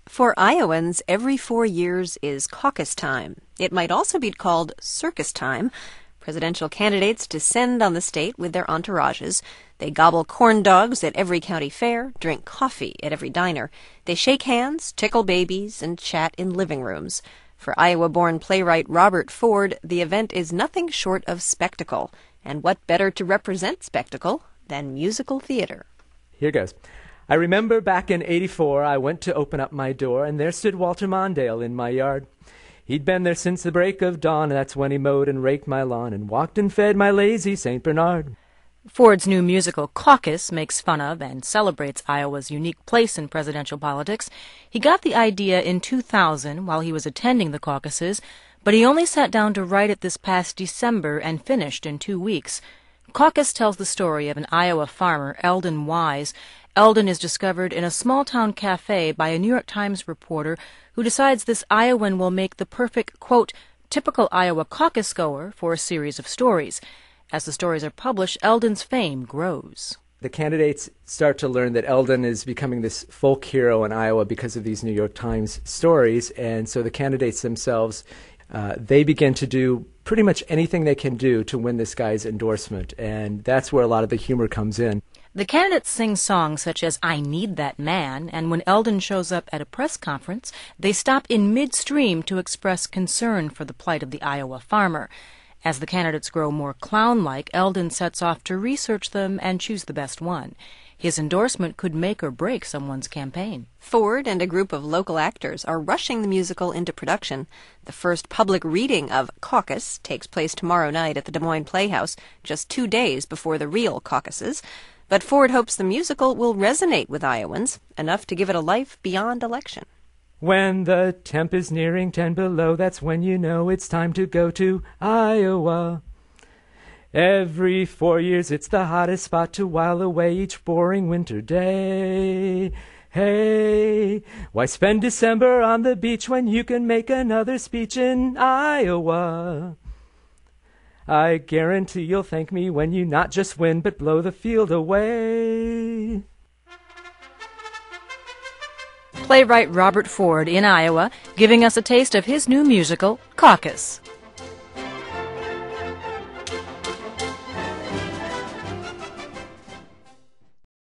For Iowans, every 4 years is caucus time. It might also be called circus time. Presidential candidates descend on the state with their entourages. They gobble corn dogs at every county fair, drink coffee at every diner. They shake hands, tickle babies, and chat in living rooms. For Iowa-born playwright Robert Ford, the event is nothing short of spectacle. And what better to represent spectacle than musical theater? Here goes. I remember back in '84, I went to open up my door, and there stood Walter Mondale in my yard. He'd been there since the break of dawn, and that's when he mowed and raked my lawn and walked and fed my lazy St. Bernard. Ford's new musical Caucus makes fun of and celebrates Iowa's unique place in presidential politics. He got the idea in 2000 while he was attending the caucuses, but he only sat down to write it this past December and finished in 2 weeks. Caucus tells the story of an Iowa farmer, Eldon Wise. Eldon is discovered in a small-town cafe by a New York Times reporter who decides this Iowan will make the perfect, quote, typical Iowa caucus goer for a series of stories. As the stories are published, Eldon's fame grows. The candidates start to learn that Eldon is becoming this folk hero in Iowa because of these New York Times stories, and so the candidates themselves, they begin to do pretty much anything they can do to win this guy's endorsement, and that's where a lot of the humor comes in. The candidates sing songs such as I Need That Man, and when Eldon shows up at a press conference, they stop in midstream to express concern for the plight of the Iowa farmer. As the candidates grow more clown-like, Eldon sets off to research them and choose the best one. His endorsement could make or break someone's campaign. Ford and a group of local actors are rushing the musical into production. The first public reading of Caucus takes place tomorrow night at the Des Moines Playhouse, just 2 days before the real caucuses. But Ford hopes the musical will resonate with Iowans, enough to give it a life beyond election. When the temp is nearing 10 below, that's when you know it's time to go to Iowa. Every 4 years it's the hottest spot to while away each boring winter day. Hey, why spend December on the beach when you can make another speech in Iowa? I guarantee you'll thank me when you not just win but blow the field away. Playwright Robert Ford in Iowa, giving us a taste of his new musical, Caucus.